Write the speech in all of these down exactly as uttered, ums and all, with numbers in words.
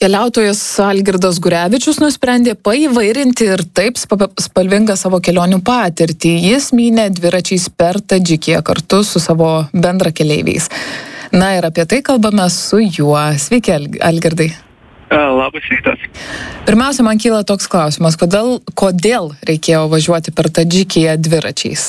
Keliautojas Algirdas Gurevičius nusprendė paįvairinti ir taip spalvingą savo kelionių patirtį. Jis mynė dviračiais per Tadžikiją kartu su savo bendrakeleiviais. Na ir apie tai kalbame su juo. Sveiki, Algirdai. Labas rytas. Pirmiausia, man kyla toks klausimas, kodėl, kodėl reikėjo važiuoti per Tadžikiją dviračiais?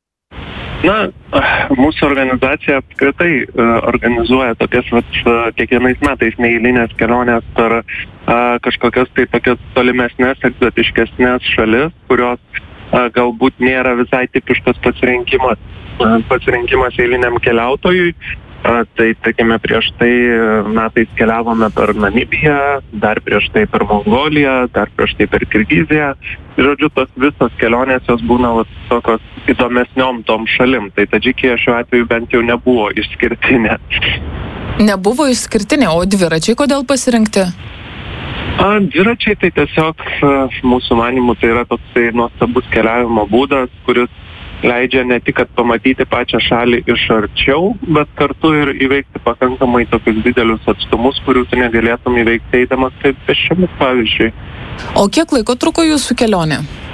Na, mūsų organizacija apskritai organizuoja tokias vat, kiekvienais metais neeilinės kelionės per a, kažkokias tai tokias tolimesnės, egzotiškesnės šalis, kurios a, galbūt nėra visai tipiškas pasirinkimas, pasirinkimas eiliniam keliautojui. A, tai, sakykime, prieš tai metais keliavome per Namibiją, dar prieš tai per Mongoliją, dar prieš tai per Kirgiziją. Žodžiu, tos visos kelionės jos būna vat, tokios įdomesniom tom šalim. Tai Tadžikija šiuo atveju bent jau nebuvo išskirtinė. Nebuvo išskirtinė, o dviračiai kodėl pasirinkti? A, dviračiai tai tiesiog mūsų manymų tai yra toksai nuostabus keliavimo būdas, kuris leidžia ne tik, kad pamatyti pačią šalį iš arčiau, bet kartu ir įveikti pakankamai tokius didelius atstumus, kurių tu negalėtum įveikti eidamas kaip pėsčiomis, pavyzdžiui. O kiek laiko truko jūsų kelionė?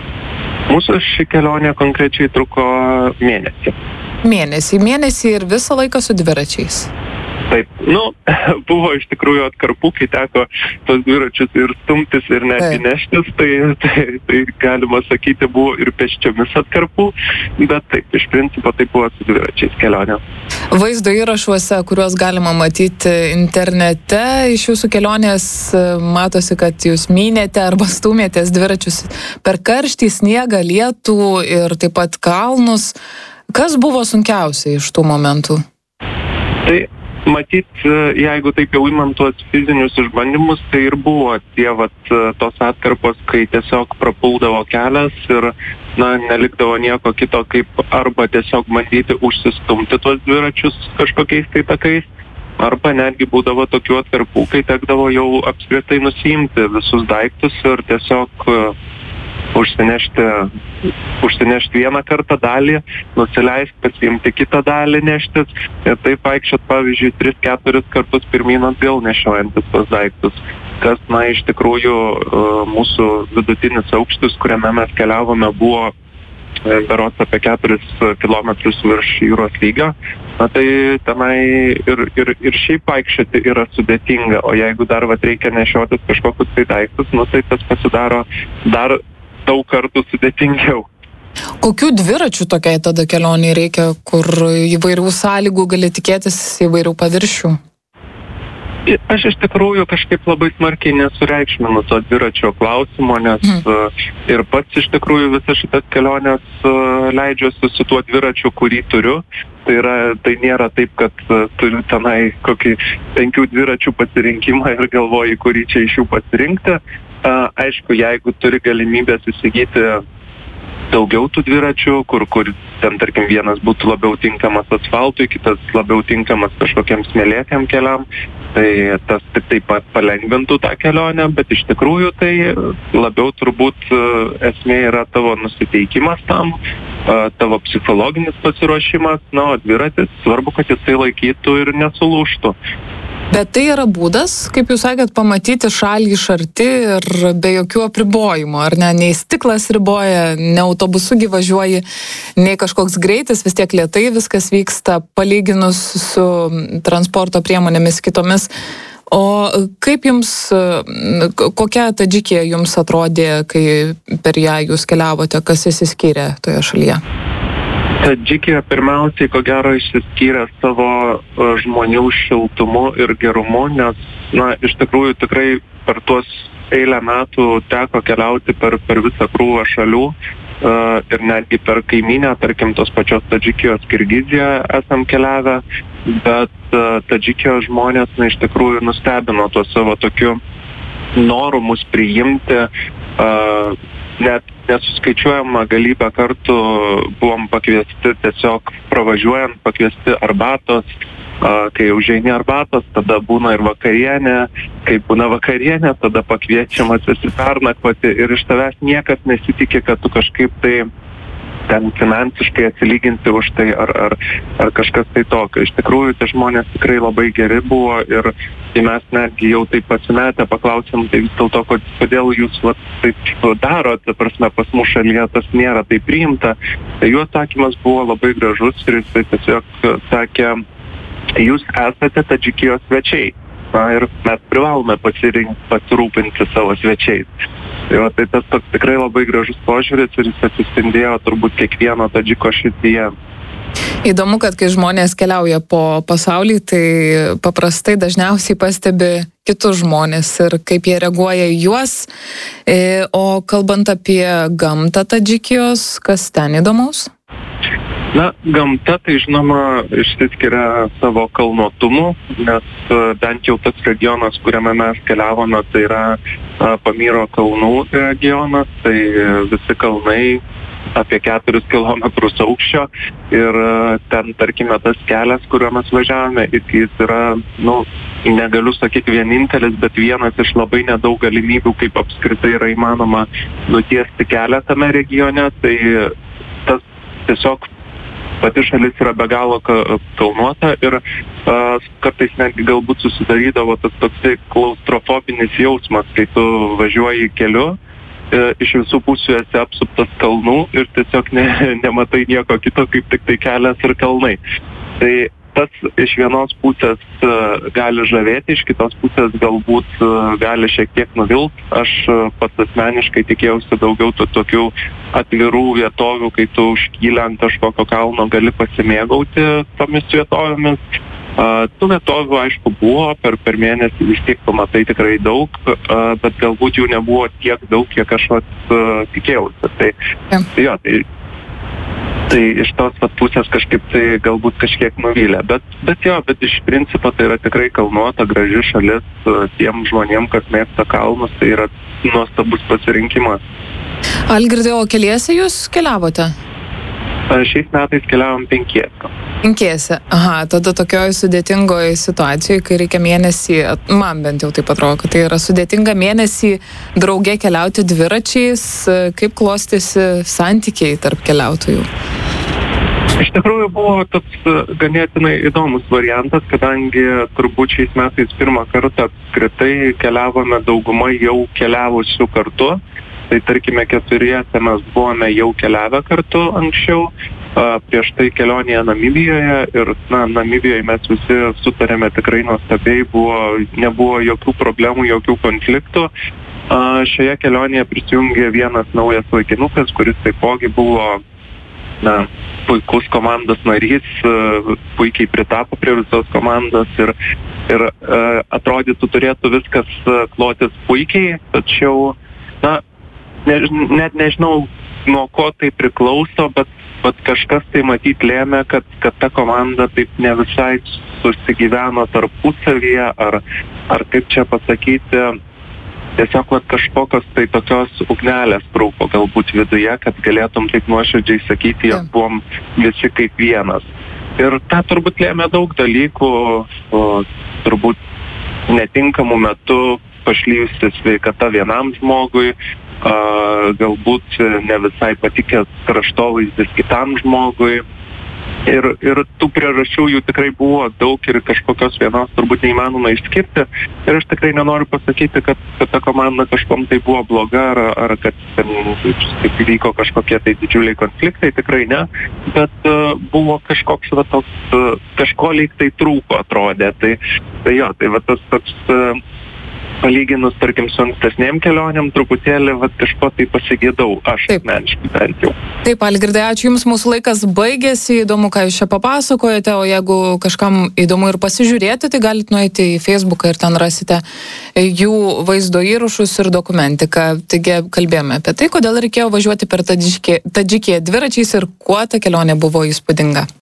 Mūsų ši kelionė konkrečiai truko mėnesį. Mėnesį, mėnesį ir visą laiką su dviračiais? Taip, nu, buvo iš tikrųjų atkarpų, kai teko tos dviračius ir stumtis ir netgi neštis, tai, tai, tai galima sakyti buvo ir pėsčiomis atkarpų, bet taip, iš principo tai buvo su dviračiais kelionė. Vaizdo įrašuose, kuriuos galima matyti internete, iš jūsų kelionės matosi, kad jūs mynėte arba stumėtės dviračius per karštį, sniegą, lietų ir taip pat kalnus. Kas buvo sunkiausia iš tų momentų? Tai matyt, jeigu taip jau imam tuos fizinius išbandymus, tai ir buvo tie vat, tos atkarpos, kai tiesiog prapuldavo kelias ir na, nelikdavo nieko kito, kaip arba tiesiog bandyti užsistumti tuos dviračius kažkokiais tai takais, arba netgi būdavo tokių atkarpų, kai tekdavo jau apskritai nusiimti visus daiktus ir tiesiog užsinešti, užsinešti vieną kartą dalį, nusileisti, pasiimti kitą dalį neštis ir taip vaikščiot, pavyzdžiui, tris keturis kartus pirmyn atgal nešiojantis tos daiktus. Kas, na, iš tikrųjų mūsų vidutinis aukštis, kuriame mes keliavome, buvo berods apie keturis kilometrus virš jūros lygio. Na tai tenai ir, ir, ir šiaip vaikščioti yra sudėtinga, o jeigu dar vat, reikia nešiotis kažkokius tai daiktus, nu tai tas pasidaro dar daug kartų sudėtingiau. Kokių dviračių tokiai tada kelioniai reikia, kur įvairių sąlygų gali tikėtis įvairių paviršių? Aš iš tikrųjų kažkaip labai smarkiai nesureikšminu to dviračio klausimo, nes hmm. ir pats iš tikrųjų visas šitas kelionės leidžiuosi su tuo dviračiu, kurį turiu. Tai, yra, tai nėra taip, kad turiu tenai kokį penkių dviračių pasirinkimą ir galvoju, kurį čia iš jų pasirinkti. Aišku, jeigu turi galimybės įsigyti daugiau tų dviračių, kur, kur ten, tarkim, vienas būtų labiau tinkamas asfaltui, kitas labiau tinkamas kažkokiam smėlėtiem keliam, tai tas taip pat palengvintų tą kelionę, bet iš tikrųjų tai labiau turbūt esmė yra tavo nusiteikimas tam, tavo psichologinis pasiruošimas, na, o dviratis svarbu, kad jisai laikytų ir nesulūžtų. Bet tai yra būdas, kaip jūs sakėt, pamatyti šalį iš arti ir be jokių apribojimų, ar ne? Nei stiklas riboja, ne autobusu gyvažiuoji, nei kažkoks greitis, vis tiek lėtai viskas vyksta, palyginus su transporto priemonėmis kitomis. O kaip jums, kokia Tadžikija jums atrodė, kai per ją jūs keliavote, kas išsiskyrė toje šalyje? Tadžikija pirmiausiai, ko gero, išsiskyrė savo žmonių šiltumu ir gerumu, nes, na, iš tikrųjų tikrai per tuos eilę metų teko keliauti per, per visą krūvą šalių uh, ir netgi per kaiminę, tarkim, tos pačios Tadžikijos Kirgiziją esam keliavę, bet uh, Tadžikijos žmonės, na, iš tikrųjų nustebino tuo savo tokiu noru mus priimti. Uh, net nesuskaičiuojama galybę kartų buvom pakviesti tiesiog pravažiuojant, pakviesti arbatos, a, kai užeini arbatos, tada būna ir vakarienė, kai būna vakarienė, tada pakviečiamas esi pernakvoti ir iš tavęs niekas nesitikė, kad tu kažkaip tai ten finansiškai atsilyginti už tai ar, ar, ar kažkas tai tokio. Iš tikrųjų, tie žmonės tikrai labai geri buvo ir tai mes netgi jau taip pasimetę paklausėm, tai vis dėlto, kodėl jūs va, taip darot, ta prasme, pas mūsų šalyje tas nėra taip priimta. Tai jų atsakymas buvo labai gražus ir jis tiesiog sakė, jūs esate Tadžikijos svečiai. Na, ir mes privalome pasirink, pasirūpinti savo svečiais. Tai, va, tai tas toks tikrai labai gražus požiūris ir jis atsispindėjo turbūt kiekvieno tadžiko širdyje. Įdomu, kad kai žmonės keliauja po pasaulį, tai paprastai dažniausiai pastebi kitus žmonės ir kaip jie reaguoja į juos. O kalbant apie gamtą Tadžikijos, kas ten įdomaus? Na, gamta tai žinoma išsiskiria savo kalnuotumu, nes bent jau tas regionas, kuriame mes keliavome, tai yra Pamyro kalnų regionas, tai visi kalnai apie keturis kilometrus aukščio ir ten, tarkime, tas kelias, kuriuo mes važiavome, irgi jis yra, nu, negaliu sakyti vienintelis, bet vienas iš labai nedaug galimybių, kaip apskritai yra įmanoma nutiesti kelią tame regione, tai tas tiesiog pati šalis yra be galo kalnuota ir a, kartais netgi galbūt susidarydavo tas toksai klaustrofobinis jausmas, kai tu važiuoji keliu, e, iš visų pusių esi apsuptas kalnų ir tiesiog ne, nematai nieko kito, kaip tik tai kelias ir kalnai. Tai tas iš vienos pusės uh, gali žavėti, iš kitos pusės galbūt uh, gali šiek tiek nuvilt. Aš uh, pats asmeniškai tikėjausi daugiau tų tokių atvirų vietovių, kai tu užkylę ant kažkokio kalno gali pasimėgauti tomis vietovėmis. Uh, tų vietovių, aišku, buvo, per, per mėnesį vis tiek pamatai tikrai daug, uh, bet galbūt jų nebuvo tiek daug, kiek aš vat, uh, tikėjausi. Tai, tai jo, tai Tai iš tos pat pusės kažkaip tai galbūt kažkiek nuvylė. Bet, bet jo, bet iš principo tai yra tikrai kalnuota, graži šalis tiem žmonėm, kas mėgsta kalnus, tai yra nuostabus pasirinkimas. Algirdai, o keliese jūs keliavote? Šiais metais keliavom penkiese. Penkiese. Aha, tada tokioj sudėtingoje situacijoje, kai reikia mėnesį, man bent jau taip atrodo, kad tai yra sudėtinga mėnesį drauge keliauti dviračiais, kaip klostėsi santykiai tarp keliautojų? Iš tikrųjų buvo toks ganėtinai įdomus variantas, kadangi turbūt šiais metais pirmą kartą apskritai keliavome dauguma jau keliavusių kartu. Tai tarkime keturiese mes buvome jau keliavę kartu anksčiau, a, prieš tai kelionėje Namibijoje ir na, Namibijoje mes visi sutarėme tikrai nuostabiai, buvo, nebuvo jokių problemų, jokių konfliktų. A, šioje kelionėje prisijungė vienas naujas vaikinukas, kuris taipogi buvo na, puikus komandos narys, a, puikiai pritapo prie visos komandos ir, ir a, atrodytų turėtų viskas klotis puikiai, tačiau na, Ne, net nežinau, nuo ko tai priklauso, bet, bet kažkas tai matyt lėmė, kad, kad ta komanda taip ne visai susigyveno tarpusavyje, ar, ar kaip čia pasakyti, tiesiog vat, kažkokios tai tokios ugnelės trūko galbūt viduje, kad galėtum taip nuoširdžiai sakyti, jog buvom visi kaip vienas. Ir tą turbūt lėmė daug dalykų, o, turbūt netinkamų metų pašlyjusi sveikata vienam žmogui, Uh, galbūt ne visai patikęs kraštovaizdis kitam žmogui. Ir, ir tų priežasčių jų tikrai buvo daug ir kažkokios vienos turbūt neįmanoma išskirti. Ir aš tikrai nenoriu pasakyti, kad, kad ta komanda kažkom tai buvo bloga ar, ar kad ten kaip vyko kažkokie tai didžiuliai konfliktai, tikrai ne. Bet uh, buvo kažkoks va, toks, uh, kažko lyg tai trūko atrodė. Tai, tai jo, tai va tas toks... Uh, palyginus, tarkim, su ankstesnėm kelionėm, truputėlį va, kažko tai pasigėdau, aš asmeniškai bent jau. Taip, Algirdai, ačiū Jums, mūsų laikas baigėsi, įdomu, ką Jūs čia papasakojate, o jeigu kažkam įdomu ir pasižiūrėti, tai galite nueiti į Facebooką ir ten rasite jų vaizdo įrašus ir dokumentiką. Taigi kalbėjome apie tai, kodėl reikėjo važiuoti per Tadžikiją dviračiais ir kuo ta kelionė buvo įspūdinga.